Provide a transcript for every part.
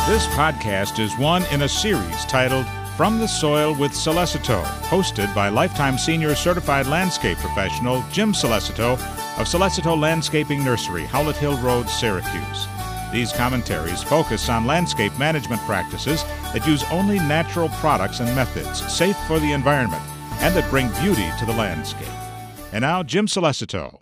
This podcast is one in a series titled From the Soil with Solicito, hosted by lifetime senior certified landscape professional Jim Solicito of Solicito Landscaping Nursery, Howlett Hill Road, Syracuse. These commentaries focus on landscape management practices that use only natural products and methods, safe for the environment, and that bring beauty to the landscape. And now, Jim Solicito.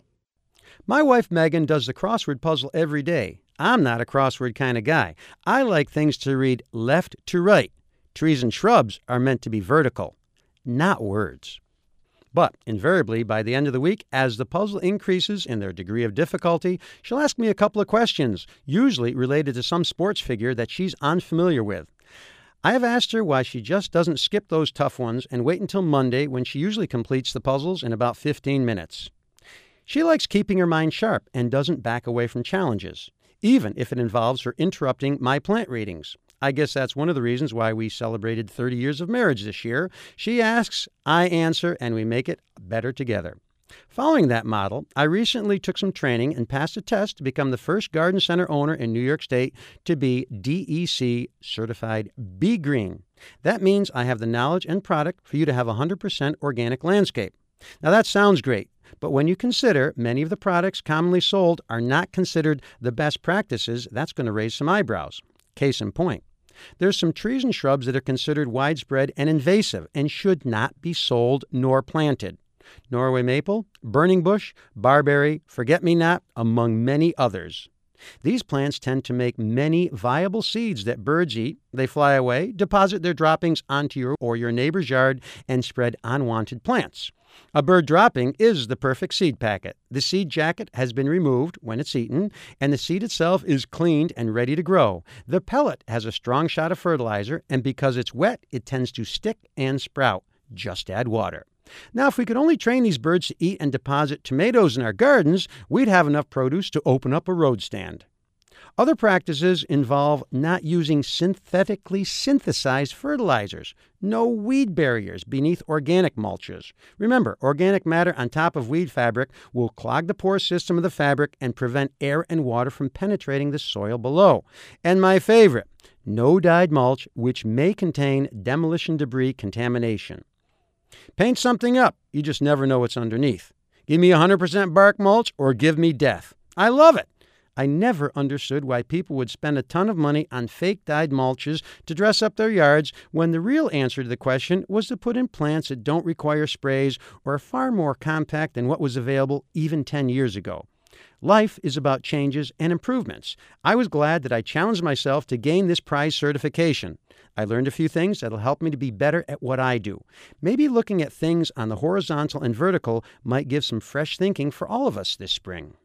My wife Megan does the crossword puzzle every day. I'm not a crossword kind of guy. I like things to read left to right. Trees and shrubs are meant to be vertical, not words. But invariably, by the end of the week, as the puzzle increases in their degree of difficulty, she'll ask me a couple of questions, usually related to some sports figure that she's unfamiliar with. I have asked her why she just doesn't skip those tough ones and wait until Monday, when she usually completes the puzzles in about 15 minutes. She likes keeping her mind sharp and doesn't back away from challenges, even if it involves her interrupting my plant readings. I guess that's one of the reasons why we celebrated 30 years of marriage this year. She asks, I answer, and we make it better together. Following that model, I recently took some training and passed a test to become the first garden center owner in New York State to be DEC certified B Green. That means I have the knowledge and product for you to have 100% organic landscape. Now that sounds great, but when you consider many of the products commonly sold are not considered the best practices, that's going to raise some eyebrows. Case in point. There's some trees and shrubs that are considered widespread and invasive and should not be sold nor planted. Norway maple, burning bush, barberry, forget-me-not, among many others. These plants tend to make many viable seeds that birds eat. They fly away, deposit their droppings onto your or your neighbor's yard, and spread unwanted plants. A bird dropping is the perfect seed packet. The seed jacket has been removed when it's eaten, and the seed itself is cleaned and ready to grow. The pellet has a strong shot of fertilizer, and because it's wet, it tends to stick and sprout. Just add water. Now, if we could only train these birds to eat and deposit tomatoes in our gardens, we'd have enough produce to open up a road stand. Other practices involve not using synthetically synthesized fertilizers, no weed barriers beneath organic mulches. Remember, organic matter on top of weed fabric will clog the pore system of the fabric and prevent air and water from penetrating the soil below. And my favorite, no dyed mulch, which may contain demolition debris contamination. Paint something up, you just never know what's underneath. Give me 100% bark mulch or give me death. I love it. I never understood why people would spend a ton of money on fake dyed mulches to dress up their yards when the real answer to the question was to put in plants that don't require sprays or are far more compact than what was available even 10 years ago. Life is about changes and improvements. I was glad that I challenged myself to gain this prize certification. I learned a few things that'll help me to be better at what I do. Maybe looking at things on the horizontal and vertical might give some fresh thinking for all of us this spring.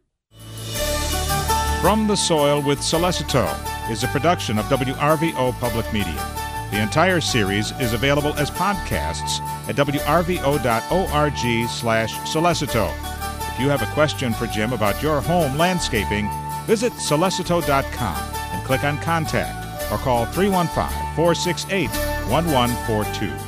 From the Soil with Solicito is a production of WRVO Public Media. The entire series is available as podcasts at wrvo.org/Solicito. If you have a question for Jim about your home landscaping, visit solicito.com and click on Contact or call 315-468-1142.